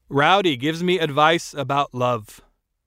Rowdy gives me advice about love.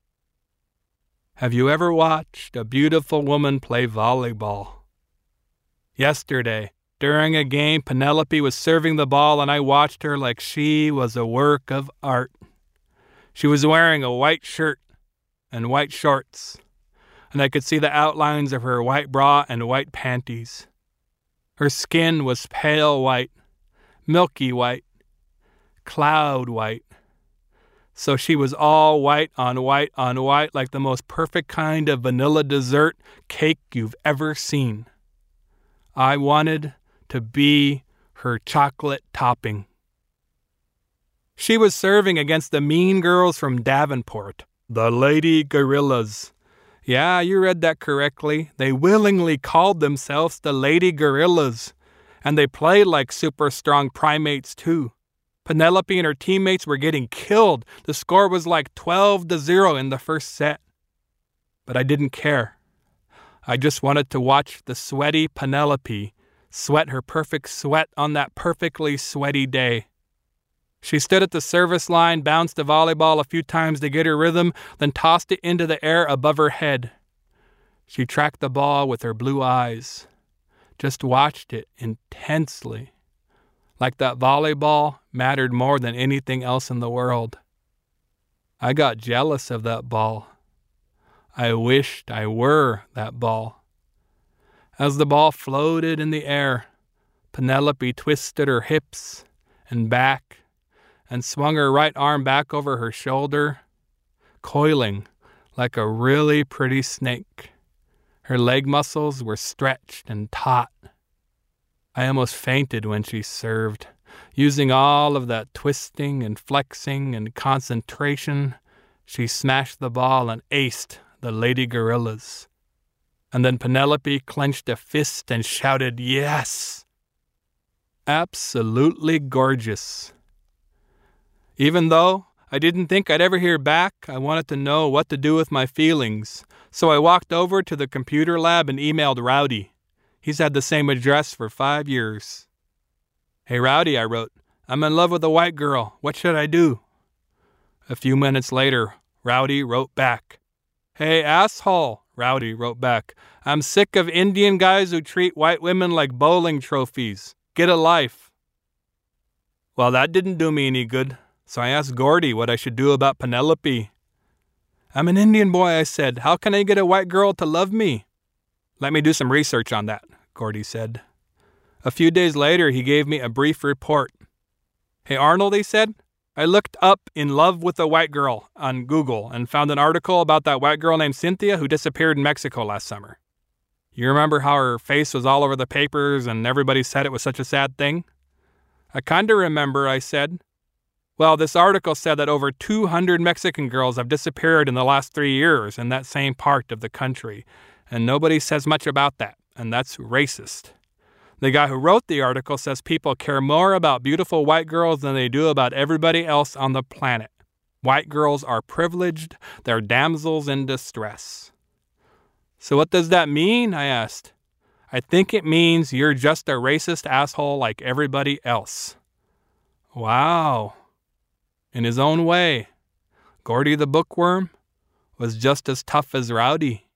Have you ever watched a beautiful woman play volleyball? Yesterday, during a game, Penelope was serving the ball and I watched her like she was a work of art. She was wearing a white shirt and white shorts, and I could see the outlines of her white bra and white panties. Her skin was pale white, milky white, cloud white. So she was all white on white on white, like the most perfect kind of vanilla dessert cake you've ever seen. I wanted to be her chocolate topping. She was serving against the mean girls from Davenport, the Lady Gorillas. Yeah, you read that correctly. They willingly called themselves the Lady Gorillas, and they played like super strong primates too. Penelope and her teammates were getting killed. The score was like 12-0 in the first set. But I didn't care. I just wanted to watch the sweaty Penelope sweat her perfect sweat on that perfectly sweaty day. She stood at the service line, bounced the volleyball a few times to get her rhythm, then tossed it into the air above her head. She tracked the ball with her blue eyes, just watched it intensely, like that volleyball mattered more than anything else in the world. I got jealous of that ball. I wished I were that ball. As the ball floated in the air, Penelope twisted her hips and back and swung her right arm back over her shoulder, coiling like a really pretty snake. Her leg muscles were stretched and taut. I almost fainted when she served. Using all of that twisting and flexing and concentration, she smashed the ball and aced the Lady Gorillas. And then Penelope clenched a fist and shouted, "Yes!" Absolutely gorgeous. Even though I didn't think I'd ever hear back, I wanted to know what to do with my feelings. So I walked over to the computer lab and emailed Rowdy. He's had the same address for 5 years. "Hey Rowdy," I wrote, "I'm in love with a white girl. What should I do?" A few minutes later, Rowdy wrote back. "Hey asshole," Rowdy wrote back, "I'm sick of Indian guys who treat white women like bowling trophies. Get a life." Well, that didn't do me any good, so I asked Gordy what I should do about Penelope. "I'm an Indian boy," I said. "How can I get a white girl to love me?" "Let me do some research on that," Gordy said. A few days later, he gave me a brief report. "Hey Arnold," he said, "I looked up 'In Love with a White Girl' on Google and found an article about that white girl named Cynthia who disappeared in Mexico last summer. You remember how her face was all over the papers and everybody said it was such a sad thing?" "I kinda remember," I said. "Well, this article said that over 200 Mexican girls have disappeared in the last 3 years in that same part of the country, and nobody says much about that, and that's racist. The guy who wrote the article says people care more about beautiful white girls than they do about everybody else on the planet. White girls are privileged, they're damsels in distress." "So what does that mean?" I asked. "I think it means you're just a racist asshole like everybody else." Wow. In his own way, Gordy the Bookworm was just as tough as Rowdy.